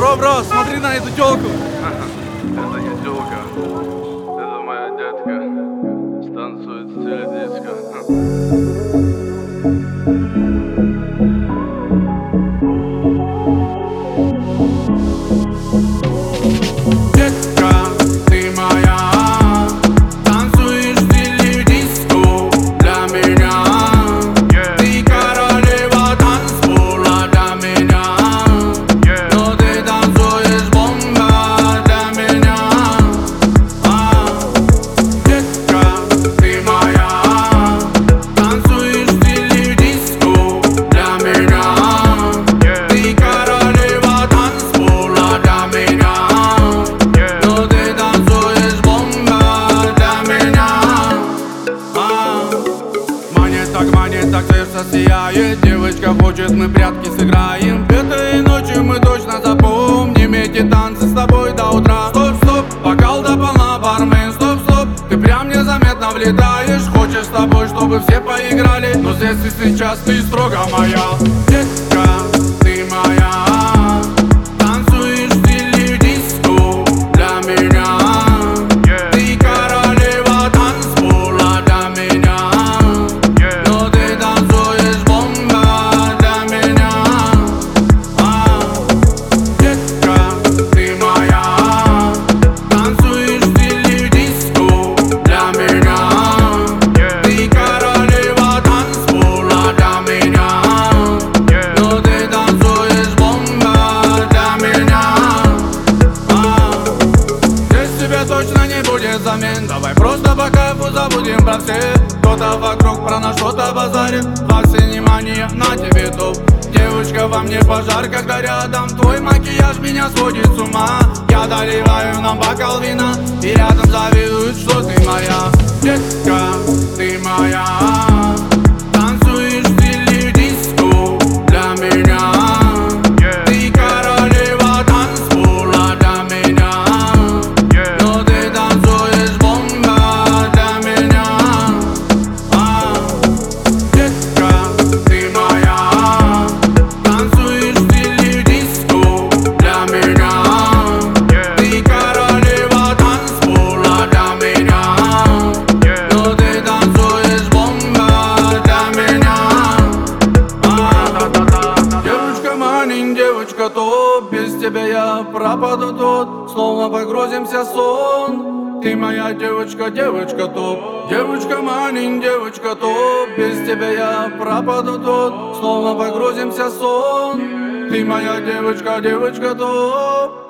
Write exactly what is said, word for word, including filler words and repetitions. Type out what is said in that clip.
Бро, бро, смотри на эту тёлку. Это не тёлка, это моя детка. Станцует в стиле диско. Детка, ты моя, танцуешь в стиле диско для меня. Yeah. Ты королева танцпола для меня. Yeah. Но ты танцуешь бомба для меня. А, детка, ты моя, танцуешь в стиле диско для меня. Yeah. Ты королева танцпола для меня. Yeah. Но ты танцуешь бомба для меня. А, монеток, монеток, сердце сияет. Девочка хочет, мы прятки сыграем. Этой ночью мы точно запомним эти танцы с тобой до утра. Стоп, стоп, бокал до полна, бармен, стоп, стоп. Ты прям незаметно влетаешь. Хочешь с тобой, чтобы все поиграли. Но здесь и сейчас ты строго моя. Детка, ты моя, танцуешь в стиле диско для меня. Yeah. Ты королева танцпола для меня. Yeah. Но ты танцуешь бомба для меня. А, детка, ты моя, танцуешь в стиле диско для меня. Yeah. Ты королева танцпола для меня. Yeah. Но ты танцуешь бомба для меня. А, здесь тебе точно не будет замен. Давай просто по кайфу забудем про всех. Кто-то вокруг про нас что-то базарит. Во все внимание на тебе топ. Девочка, во мне пожар, когда рядом. Твой макияж меня сводит с ума. Я доливаю нам бокал вина и рядом завидуют, что ты моя. Детка, ты моя, танцуешь в стиле диско для меня. Yeah. Ты королева танцпола для меня. Yeah. Но ты танцуешь бомба для меня. А, детка, ты моя, танцуешь в стиле диско для меня. Yeah. Ты королева танцпола для меня. Yeah. Но ты танцуешь бомба для меня. А, девочка манень, девочка топ. Без тебя я пропаду тут. Словно погрузимся в сон. Ты моя девочка, девочка топ. Девочка манень, девочка топ. Без тебя я пропаду тут. Словно погрузимся в сон. Ты моя девочка, девочка топ.